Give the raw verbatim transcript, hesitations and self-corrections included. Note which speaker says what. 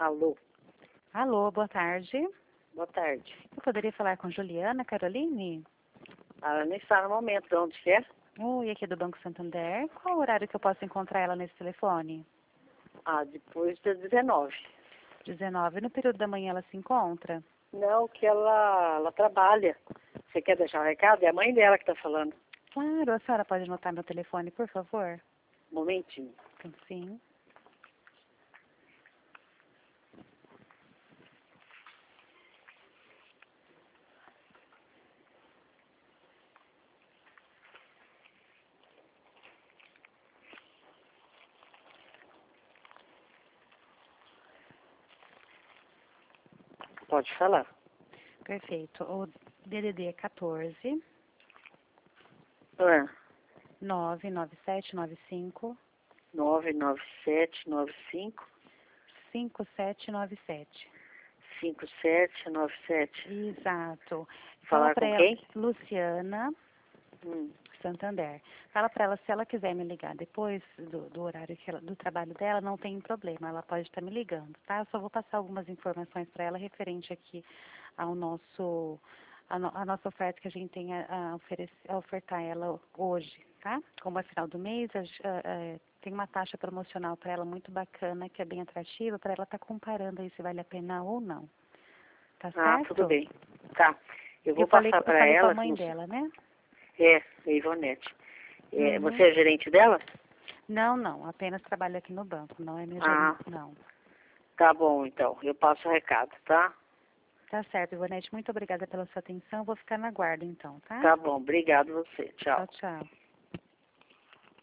Speaker 1: Alô,
Speaker 2: Alô, boa tarde.
Speaker 1: boa tarde.
Speaker 2: Eu poderia falar com Juliana Caroline?
Speaker 1: Ela nem está no momento, de onde que é?
Speaker 2: Oi, aqui do Banco Santander. Qual o horário que eu posso encontrar ela nesse telefone?
Speaker 1: Ah, depois das dezenove.
Speaker 2: dezenove. No período da manhã ela se encontra?
Speaker 1: Não, que ela, ela trabalha. Você quer deixar um recado? É a mãe dela que está falando.
Speaker 2: Claro, a senhora pode anotar meu telefone, por favor?
Speaker 1: Um momentinho.
Speaker 2: Sim.
Speaker 1: Pode falar.
Speaker 2: Perfeito. O D D D é quatorze,
Speaker 1: Ah,
Speaker 2: nove nove sete nove cinco,
Speaker 1: nove nove sete nove cinco
Speaker 2: cinco sete nove sete.
Speaker 1: cinco sete nove sete.
Speaker 2: Exato. Fala
Speaker 1: Falar
Speaker 2: para
Speaker 1: com
Speaker 2: ela,
Speaker 1: quem?
Speaker 2: Luciana
Speaker 1: Hum,
Speaker 2: Santander. Fala para ela, se ela quiser me ligar depois do, do horário que ela, do trabalho dela, não tem problema, ela pode estar me ligando, tá? Eu só vou passar algumas informações para ela referente aqui ao nosso, a, no, a nossa oferta que a gente tem a, a, oferecer, a ofertar ela hoje, tá? Como é final do mês, a, a, a, tem uma taxa promocional para ela muito bacana, que é bem atrativa, para ela estar tá comparando aí se vale a pena ou não. Tá
Speaker 1: ah,
Speaker 2: certo?
Speaker 1: tudo bem. Tá. Eu vou
Speaker 2: Eu falei,
Speaker 1: passar
Speaker 2: eu
Speaker 1: para
Speaker 2: falei com a
Speaker 1: ela.
Speaker 2: mãe
Speaker 1: Não sei-
Speaker 2: dela, né?
Speaker 1: É, é Ivonete. É,
Speaker 2: Uhum.
Speaker 1: você é gerente dela?
Speaker 2: Não, não, apenas trabalho aqui no banco, não é minha
Speaker 1: Ah,
Speaker 2: gerente, não.
Speaker 1: tá bom então. Eu passo o recado, tá?
Speaker 2: Tá certo, Ivonete, muito obrigada pela sua atenção, vou ficar na guarda então, tá?
Speaker 1: Tá bom. Obrigado você. Tchau.
Speaker 2: Tchau, tchau.